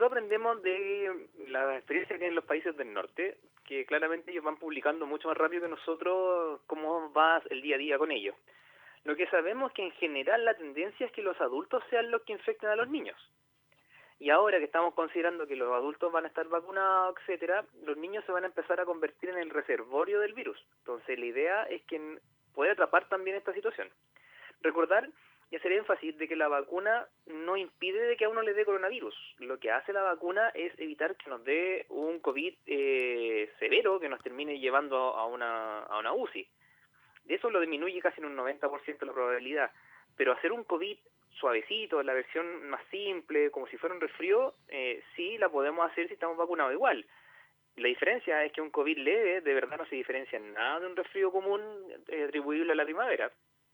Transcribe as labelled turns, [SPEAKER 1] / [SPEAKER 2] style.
[SPEAKER 1] nosotros aprendemos de la experiencia que tienen los países del norte, que claramente ellos van publicando mucho más rápido que nosotros cómo va el día a día con ellos. Lo que sabemos es que en general la tendencia es que los adultos sean los que infecten a los niños. Y ahora que estamos considerando que los adultos van a estar vacunados, etcétera, los niños se van a empezar a convertir en el reservorio del virus. Entonces la idea es que puede atrapar también esta situación. Recordar y hacer énfasis de que la vacuna no impide de que a uno le dé coronavirus. Lo que hace la vacuna es evitar que nos dé un COVID severo que nos termine llevando a una UCI. De eso lo disminuye casi en un 90% la probabilidad. Pero hacer un COVID suavecito, la versión más simple, como si fuera un resfrío, sí la podemos hacer si estamos vacunados igual. La diferencia es que un COVID leve de verdad no se diferencia en nada de un resfrío común atribuible a la primavera.